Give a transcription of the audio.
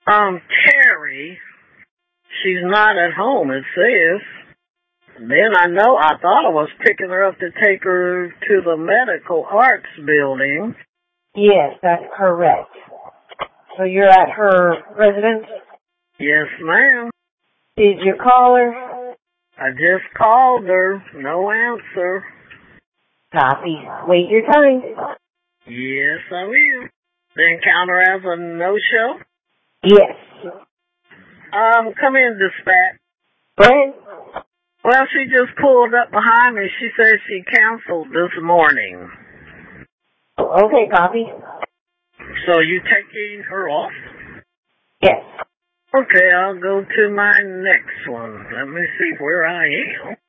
Terry, she's not at home, it says. Then I thought I was picking her up to take her to the medical arts building. Yes, that's correct. So you're at her residence? Yes, ma'am. Did you call her? I just called her. No answer. Copy. Wait your time. Yes, I will. Then count her as a no-show? Yes. Come in, dispatch. When? Well, she just pulled up behind me. She said she canceled this morning. Okay, copy. So you taking her off? Yes. Okay, I'll go to my next one. Let me see where I am.